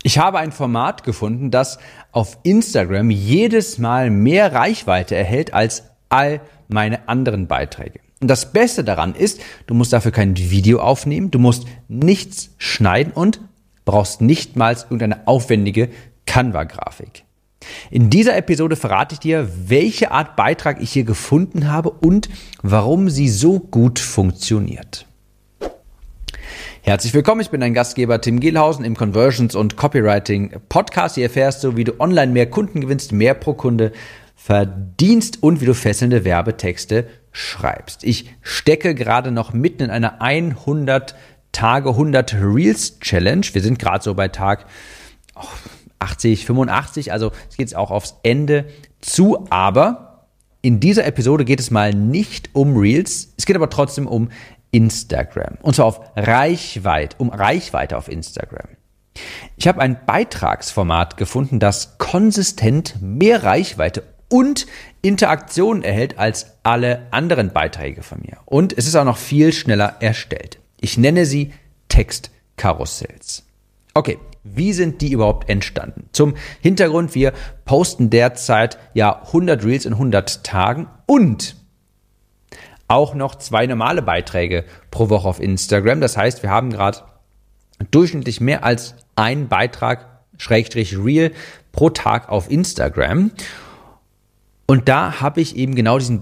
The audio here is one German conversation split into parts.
Ich habe ein Format gefunden, das auf Instagram jedes Mal mehr Reichweite erhält als all meine anderen Beiträge. Und das Beste daran ist, du musst dafür kein Video aufnehmen, du musst nichts schneiden und brauchst nicht mal irgendeine aufwendige Canva-Grafik. In dieser Episode verrate ich dir, welche Art Beitrag ich hier gefunden habe und warum sie so gut funktioniert. Herzlich willkommen, ich bin dein Gastgeber Tim Gehlhausen im Conversions- und Copywriting-Podcast. Hier erfährst du, wie du online mehr Kunden gewinnst, mehr pro Kunde verdienst und wie du fesselnde Werbetexte schreibst. Ich stecke gerade noch mitten in einer 100 Reels Challenge. Wir sind gerade so bei Tag 80, 85, also es geht auch aufs Ende zu, aber in dieser Episode geht es mal nicht um Reels, es geht aber trotzdem um Instagram und zwar um Reichweite auf Instagram. Ich habe ein Beitragsformat gefunden, das konsistent mehr Reichweite und Interaktion erhält als alle anderen Beiträge von mir. Und es ist auch noch viel schneller erstellt. Ich nenne sie Textkarussells. Okay, wie sind die überhaupt entstanden? Zum Hintergrund, wir posten derzeit 100 Reels in 100 Tagen und auch noch 2 normale Beiträge pro Woche auf Instagram. Das heißt, wir haben gerade durchschnittlich mehr als einen Beitrag, Reel, pro Tag auf Instagram. Und da habe ich eben genau diese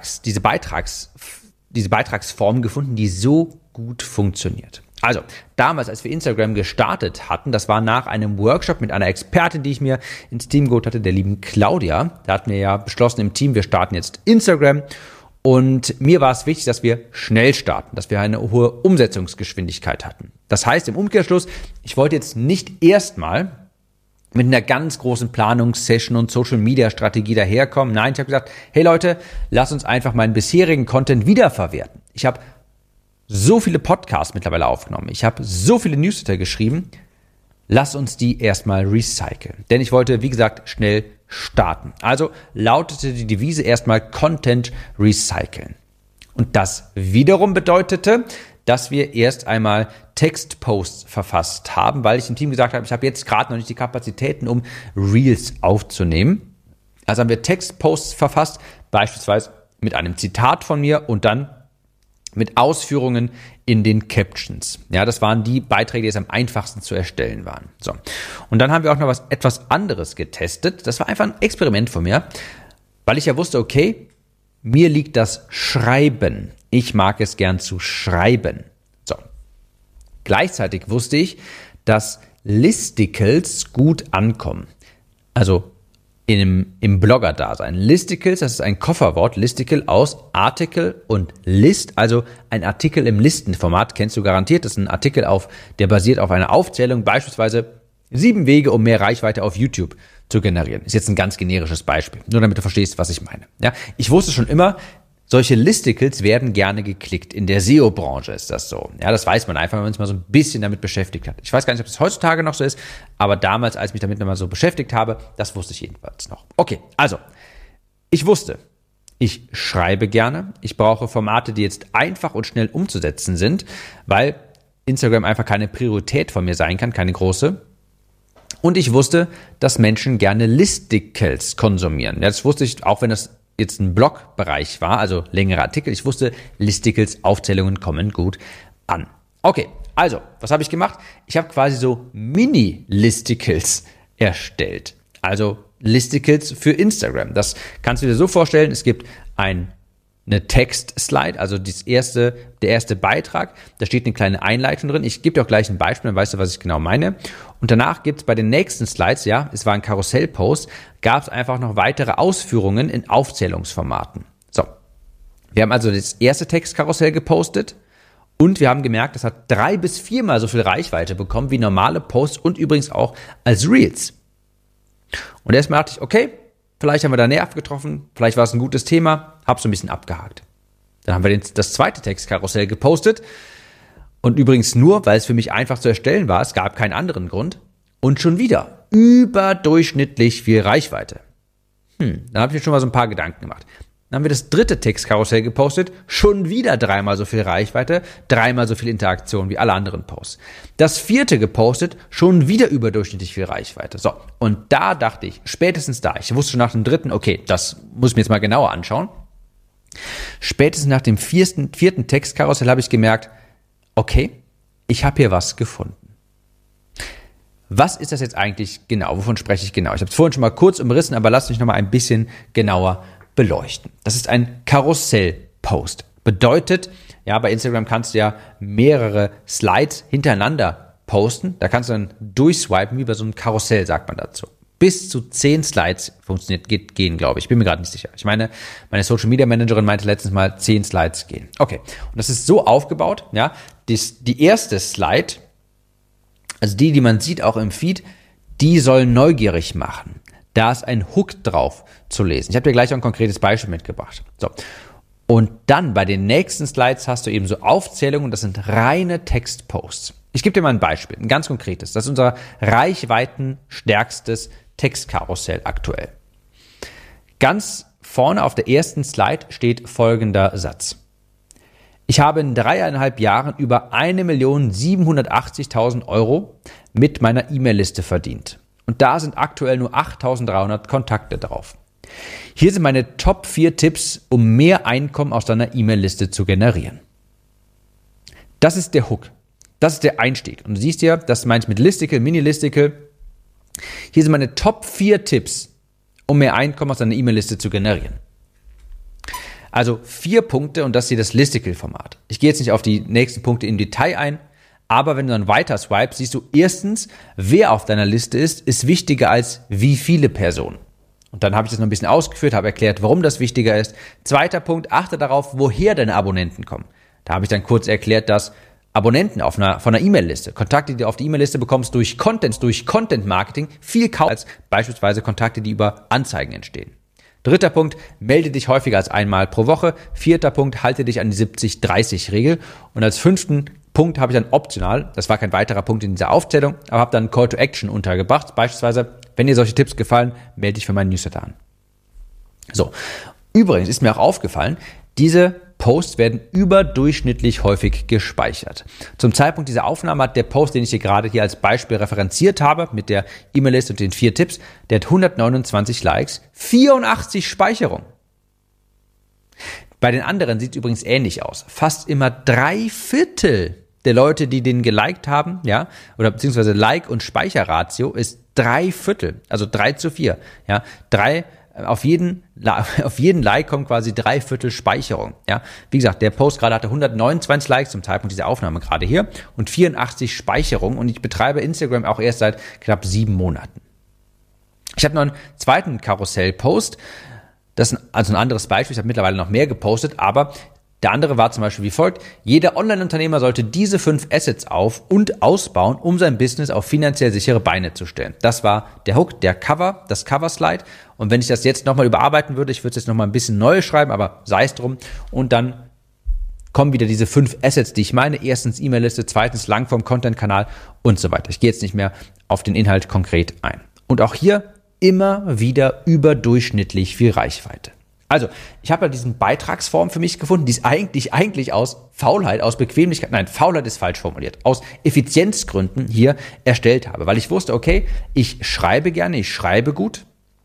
Beitragsform gefunden, die so gut funktioniert. Also, damals, als wir Instagram gestartet hatten, das war nach einem Workshop mit einer Expertin, die ich mir ins Team geholt hatte, der lieben Claudia. Da hatten wir ja beschlossen im Team, wir starten jetzt Instagram. Und mir war es wichtig, dass wir schnell starten, dass wir eine hohe Umsetzungsgeschwindigkeit hatten. Das heißt im Umkehrschluss, ich wollte jetzt nicht erstmal mit einer ganz großen Planungssession und Social-Media-Strategie daherkommen. Nein, ich habe gesagt, hey Leute, lasst uns einfach meinen bisherigen Content wiederverwerten. Ich habe so viele Podcasts mittlerweile aufgenommen. Ich habe so viele Newsletter geschrieben. Lass uns die erstmal recyceln. Denn ich wollte, wie gesagt, schnell starten. Also lautete die Devise erstmal Content recyceln. Und das wiederum bedeutete, dass wir erst einmal Textposts verfasst haben, weil ich im Team gesagt habe, ich habe jetzt gerade noch nicht die Kapazitäten, um Reels aufzunehmen. Also haben wir Textposts verfasst, beispielsweise mit einem Zitat von mir und dann mit Ausführungen in den Captions. Ja, das waren die Beiträge, die es am einfachsten zu erstellen waren. So. Und dann haben wir auch noch etwas anderes getestet. Das war einfach ein Experiment von mir, weil ich ja wusste, okay, mir liegt das Schreiben. Ich mag es gern zu schreiben. So. Gleichzeitig wusste ich, dass Listicles gut ankommen. Also im Blogger-Dasein. Listicles, das ist ein Kofferwort, Listicle aus Article und List, also ein Artikel im Listenformat, kennst du garantiert, das ist ein Artikel der basiert auf einer Aufzählung, beispielsweise 7 Wege, um mehr Reichweite auf YouTube zu generieren. Ist jetzt ein ganz generisches Beispiel, nur damit du verstehst, was ich meine. Ja, ich wusste schon immer, solche Listicles werden gerne geklickt. In der SEO-Branche ist das so. Ja, das weiß man einfach, wenn man sich mal so ein bisschen damit beschäftigt hat. Ich weiß gar nicht, ob das heutzutage noch so ist, aber damals, als ich mich damit noch mal so beschäftigt habe, das wusste ich jedenfalls noch. Okay, also, ich wusste, ich schreibe gerne. Ich brauche Formate, die jetzt einfach und schnell umzusetzen sind, weil Instagram einfach keine Priorität von mir sein kann, keine große. Und ich wusste, dass Menschen gerne Listicles konsumieren. Ja, das wusste ich, auch wenn das jetzt ein Blogbereich war, also längere Artikel. Ich wusste, Listicles, Aufzählungen kommen gut an. Okay, also, was habe ich gemacht? Ich habe quasi so Mini-Listicles erstellt. Also Listicles für Instagram. Das kannst du dir so vorstellen, es gibt eine Text-Slide, also der erste Beitrag. Da steht eine kleine Einleitung drin. Ich gebe dir auch gleich ein Beispiel, dann weißt du, was ich genau meine. Und danach gibt es bei den nächsten Slides, es war ein Karussell-Post, gab es einfach noch weitere Ausführungen in Aufzählungsformaten. So, wir haben also das erste Textkarussell gepostet und wir haben gemerkt, das hat 3 bis 4 Mal so viel Reichweite bekommen wie normale Posts und übrigens auch als Reels. Und erstmal dachte ich, okay, vielleicht haben wir da Nerv getroffen, vielleicht war es ein gutes Thema, habe so ein bisschen abgehakt. Dann haben wir das zweite Textkarussell gepostet und übrigens nur, weil es für mich einfach zu erstellen war, es gab keinen anderen Grund und schon wieder überdurchschnittlich viel Reichweite. Dann habe ich mir schon mal so ein paar Gedanken gemacht. Dann haben wir das dritte Textkarussell gepostet, schon wieder 3-mal so viel Reichweite, 3-mal so viel Interaktion wie alle anderen Posts. Das vierte gepostet, schon wieder überdurchschnittlich viel Reichweite. So, und da dachte ich, spätestens da, ich wusste schon nach dem dritten, okay, das muss ich mir jetzt mal genauer anschauen. Spätestens nach dem vierten Textkarussell habe ich gemerkt, okay, ich habe hier was gefunden. Was ist das jetzt eigentlich genau? Wovon spreche ich genau? Ich habe es vorhin schon mal kurz umrissen, aber lasst mich noch mal ein bisschen genauer beleuchten. Das ist ein Karussell-Post. Bedeutet, ja, bei Instagram kannst du ja mehrere Slides hintereinander posten. Da kannst du dann durchswipen, wie bei so einem Karussell, sagt man dazu. Bis zu 10 Slides gehen, glaube ich. Ich bin mir gerade nicht sicher. Ich meine Social Media Managerin meinte letztens mal, 10 Slides gehen. Okay. Und das ist so aufgebaut, ja, die erste Slide, also die man sieht auch im Feed, die soll neugierig machen. Da ist ein Hook drauf zu lesen. Ich habe dir gleich auch ein konkretes Beispiel mitgebracht. So. Und dann bei den nächsten Slides hast du eben so Aufzählungen, das sind reine Textposts. Ich gebe dir mal ein Beispiel, ein ganz konkretes. Das ist unser reichweitenstärkstes Textkarussell aktuell. Ganz vorne auf der ersten Slide steht folgender Satz. Ich habe in 3,5 Jahren über 1.780.000 € mit meiner E-Mail-Liste verdient. Und da sind aktuell nur 8.300 Kontakte drauf. Hier sind meine Top 4 Tipps, um mehr Einkommen aus deiner E-Mail-Liste zu generieren. Das ist der Hook. Das ist der Einstieg. Und du siehst ja, das meine ich mit Listicle, Mini-Listicle. Hier sind meine Top 4 Tipps, um mehr Einkommen aus deiner E-Mail-Liste zu generieren. Also 4 Punkte und das ist hier das Listicle-Format. Ich gehe jetzt nicht auf die nächsten Punkte im Detail ein, aber wenn du dann weiter swipest, siehst du erstens, wer auf deiner Liste ist wichtiger als wie viele Personen. Und dann habe ich das noch ein bisschen ausgeführt, habe erklärt, warum das wichtiger ist. Zweiter Punkt, achte darauf, woher deine Abonnenten kommen. Da habe ich dann kurz erklärt, dass Abonnenten von einer E-Mail-Liste, Kontakte, die du auf die E-Mail-Liste bekommst durch Content-Marketing, viel kaufen als beispielsweise Kontakte, die über Anzeigen entstehen. Dritter Punkt, melde dich häufiger als einmal pro Woche. Vierter Punkt, halte dich an die 70-30-Regel. Und als 5. Punkt habe ich dann optional, das war kein weiterer Punkt in dieser Aufzählung, aber habe dann einen Call to Action untergebracht. Beispielsweise, wenn dir solche Tipps gefallen, melde dich für meinen Newsletter an. So, übrigens ist mir auch aufgefallen, diese Posts werden überdurchschnittlich häufig gespeichert. Zum Zeitpunkt dieser Aufnahme hat der Post, den ich dir gerade hier als Beispiel referenziert habe, mit der E-Mail-Liste und den 4 Tipps, der hat 129 Likes, 84 Speicherung. Bei den anderen sieht es übrigens ähnlich aus. Fast immer 3/4 der Leute, die den geliked haben, ja, oder beziehungsweise Like- und Speicherratio ist 3/4, also 3:4, ja, auf jeden Like kommt quasi 3/4 Speicherung, ja. Wie gesagt, der Post gerade hatte 129 Likes zum Zeitpunkt dieser Aufnahme gerade hier und 84 Speicherung und ich betreibe Instagram auch erst seit knapp 7 Monaten. Ich habe noch einen zweiten Karussell-Post. Das ist also ein anderes Beispiel. Ich habe mittlerweile noch mehr gepostet, aber der andere war zum Beispiel wie folgt. Jeder Online-Unternehmer sollte diese 5 Assets auf- und ausbauen, um sein Business auf finanziell sichere Beine zu stellen. Das war der Hook, das Cover-Slide. Und wenn ich das jetzt nochmal überarbeiten würde, ich würde es jetzt nochmal ein bisschen neu schreiben, aber sei es drum. Und dann kommen wieder diese 5 Assets, die ich meine. Erstens E-Mail-Liste, zweitens Langform-Content-Kanal und so weiter. Ich gehe jetzt nicht mehr auf den Inhalt konkret ein. Und auch hier immer wieder überdurchschnittlich viel Reichweite. Also, ich habe ja diesen Beitragsform für mich gefunden, die ist eigentlich aus Faulheit, aus Bequemlichkeit, nein, Faulheit ist falsch formuliert, aus Effizienzgründen hier erstellt habe, weil ich wusste, okay, ich schreibe gerne, ich schreibe gut,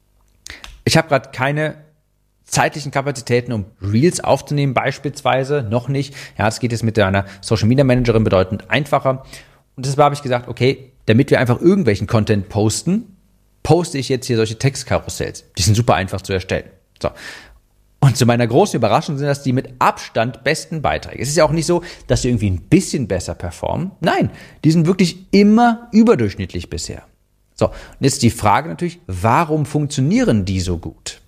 ich habe gerade keine zeitlichen Kapazitäten, um Reels aufzunehmen beispielsweise, noch nicht, ja, das geht jetzt mit einer Social Media Managerin bedeutend einfacher und deshalb habe ich gesagt, okay, damit wir einfach irgendwelchen Content poste ich jetzt hier solche Textkarussells, die sind super einfach zu erstellen. So. Und zu meiner großen Überraschung sind das die mit Abstand besten Beiträge. Es ist ja auch nicht so, dass sie irgendwie ein bisschen besser performen. Nein, die sind wirklich immer überdurchschnittlich bisher. So, und jetzt die Frage natürlich, warum funktionieren die so gut?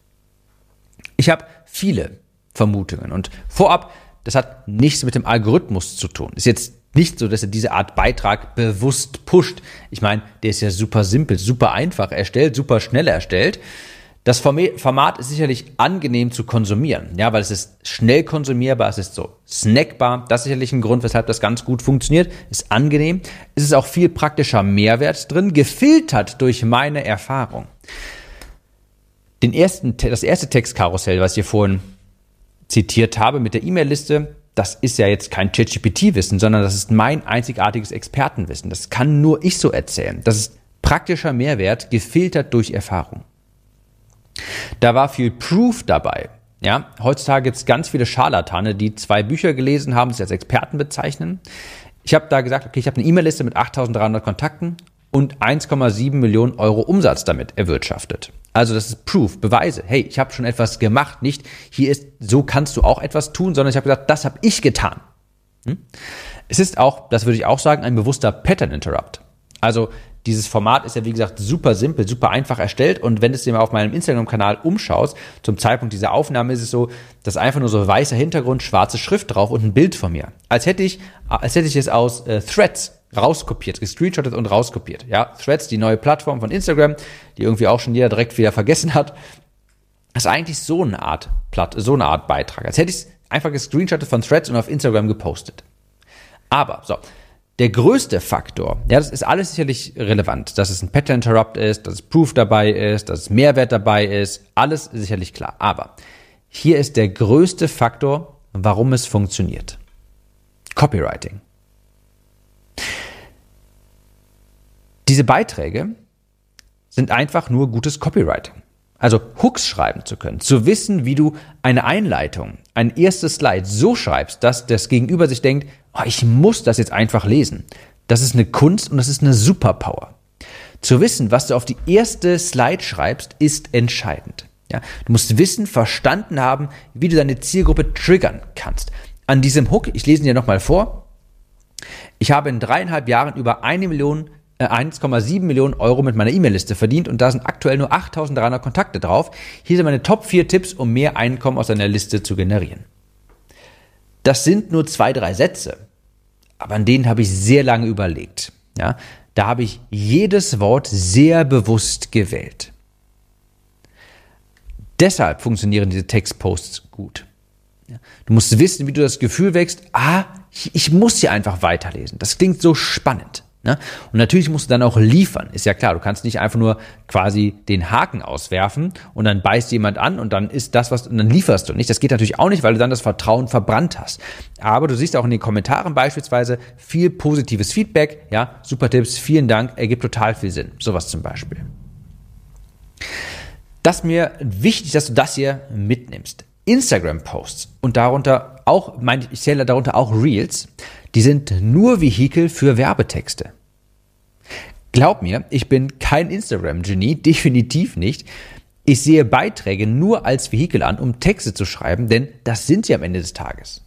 Ich habe viele Vermutungen und vorab, das hat nichts mit dem Algorithmus zu tun. Ist jetzt nicht so, dass er diese Art Beitrag bewusst pusht. Ich meine, der ist ja super simpel, super einfach erstellt, super schnell erstellt. Das Format ist sicherlich angenehm zu konsumieren, ja, weil es ist schnell konsumierbar, es ist so snackbar. Das ist sicherlich ein Grund, weshalb das ganz gut funktioniert. Ist angenehm. Es ist auch viel praktischer Mehrwert drin, gefiltert durch meine Erfahrung. Das erste Textkarussell, was ich hier vorhin zitiert habe mit der E-Mail-Liste, das ist ja jetzt kein ChatGPT-Wissen, sondern das ist mein einzigartiges Expertenwissen. Das kann nur ich so erzählen. Das ist praktischer Mehrwert, gefiltert durch Erfahrung. Da war viel Proof dabei. Ja, heutzutage gibt es ganz viele Scharlatane, die 2 Bücher gelesen haben, sich als Experten bezeichnen. Ich habe da gesagt, okay, ich habe eine E-Mail-Liste mit 8.300 Kontakten und 1,7 Millionen Euro Umsatz damit erwirtschaftet. Also das ist Proof, Beweise. Hey, ich habe schon etwas gemacht, nicht hier ist, so kannst du auch etwas tun, sondern ich habe gesagt, das habe ich getan. Es ist auch, das würde ich auch sagen, ein bewusster Pattern Interrupt. Also dieses Format ist ja, wie gesagt, super simpel, super einfach erstellt und wenn du es dir mal auf meinem Instagram-Kanal umschaust, zum Zeitpunkt dieser Aufnahme ist es so, dass einfach nur so weißer Hintergrund, schwarze Schrift drauf und ein Bild von mir. Als hätte ich es aus Threads rauskopiert, gescreenshottet und rauskopiert. Ja, Threads, die neue Plattform von Instagram, die irgendwie auch schon jeder direkt wieder vergessen hat. Das ist eigentlich so eine Art Beitrag. Als hätte ich es einfach gescreenshottet von Threads und auf Instagram gepostet. Aber, so, der größte Faktor, ja, das ist alles sicherlich relevant, dass es ein Pattern Interrupt ist, dass es Proof dabei ist, dass es Mehrwert dabei ist, alles sicherlich klar. Aber hier ist der größte Faktor, warum es funktioniert. Copywriting. Diese Beiträge sind einfach nur gutes Copywriting. Also Hooks schreiben zu können, zu wissen, wie du eine Einleitung, ein erstes Slide so schreibst, dass das Gegenüber sich denkt, oh, ich muss das jetzt einfach lesen. Das ist eine Kunst und das ist eine Superpower. Zu wissen, was du auf die erste Slide schreibst, ist entscheidend. Ja, du musst wissen, verstanden haben, wie du deine Zielgruppe triggern kannst. An diesem Hook, ich lese ihn dir nochmal vor, ich habe in 3,5 Jahren über 1,7 Millionen Euro mit meiner E-Mail-Liste verdient und da sind aktuell nur 8.300 Kontakte drauf. Hier sind meine Top 4 Tipps, um mehr Einkommen aus deiner Liste zu generieren. Das sind nur 2, 3 Sätze, aber an denen habe ich sehr lange überlegt. Ja, da habe ich jedes Wort sehr bewusst gewählt. Deshalb funktionieren diese Textposts gut. Ja, du musst wissen, wie du das Gefühl wächst, ich muss hier einfach weiterlesen. Das klingt so spannend. Ne? Und natürlich musst du dann auch liefern, ist ja klar, du kannst nicht einfach nur quasi den Haken auswerfen und dann beißt jemand an und dann ist das, und dann lieferst du nicht. Das geht natürlich auch nicht, weil du dann das Vertrauen verbrannt hast. Aber du siehst auch in den Kommentaren beispielsweise viel positives Feedback, ja, super Tipps, vielen Dank, ergibt total viel Sinn. Sowas zum Beispiel. Das ist mir wichtig, dass du das hier mitnimmst. Instagram-Posts und darunter auch, ich zähle darunter auch Reels, die sind nur Vehikel für Werbetexte. Glaub mir, ich bin kein Instagram-Genie, definitiv nicht. Ich sehe Beiträge nur als Vehikel an, um Texte zu schreiben, denn das sind sie am Ende des Tages.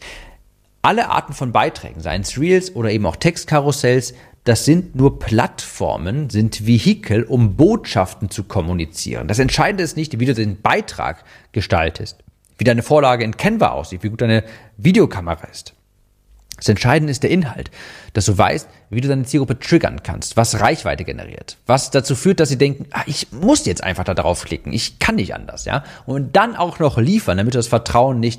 Alle Arten von Beiträgen, seien es Reels oder eben auch Textkarussells, das sind nur Plattformen, sind Vehikel, um Botschaften zu kommunizieren. Das Entscheidende ist nicht, wie du den Beitrag gestaltest, wie deine Vorlage in Canva aussieht, wie gut deine Videokamera ist. Das Entscheidende ist der Inhalt, dass du weißt, wie du deine Zielgruppe triggern kannst, was Reichweite generiert, was dazu führt, dass sie denken, ich muss jetzt einfach da drauf klicken, ich kann nicht anders, ja, und dann auch noch liefern, damit du das Vertrauen nicht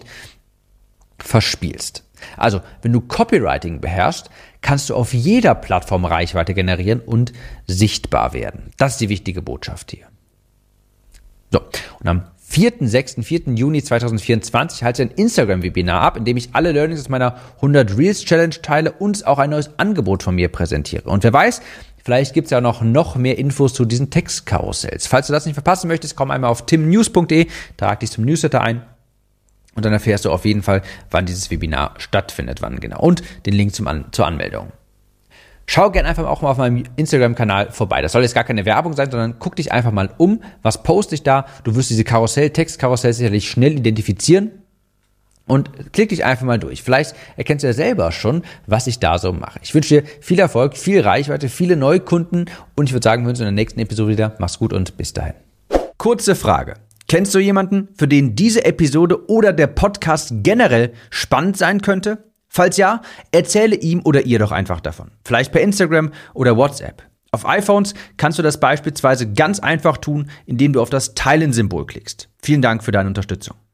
verspielst. Also, wenn du Copywriting beherrschst, kannst du auf jeder Plattform Reichweite generieren und sichtbar werden. Das ist die wichtige Botschaft hier. So, und am 4. Juni 2024 halte ich ein Instagram-Webinar ab, in dem ich alle Learnings aus meiner 100 Reels Challenge teile und auch ein neues Angebot von mir präsentiere. Und wer weiß, vielleicht gibt es ja noch mehr Infos zu diesen Textkarussells. Falls du das nicht verpassen möchtest, komm einmal auf timnews.de, trag dich zum Newsletter ein und dann erfährst du auf jeden Fall, wann dieses Webinar stattfindet, wann genau und den Link zur Anmeldung. Schau gerne einfach auch mal auf meinem Instagram-Kanal vorbei. Das soll jetzt gar keine Werbung sein, sondern guck dich einfach mal um. Was poste ich da? Du wirst diese Textkarussell sicherlich schnell identifizieren und klick dich einfach mal durch. Vielleicht erkennst du ja selber schon, was ich da so mache. Ich wünsche dir viel Erfolg, viel Reichweite, viele Neukunden und ich würde sagen, wir sehen uns in der nächsten Episode wieder. Mach's gut und bis dahin. Kurze Frage. Kennst du jemanden, für den diese Episode oder der Podcast generell spannend sein könnte? Falls ja, erzähle ihm oder ihr doch einfach davon. Vielleicht per Instagram oder WhatsApp. Auf iPhones kannst du das beispielsweise ganz einfach tun, indem du auf das Teilen-Symbol klickst. Vielen Dank für deine Unterstützung.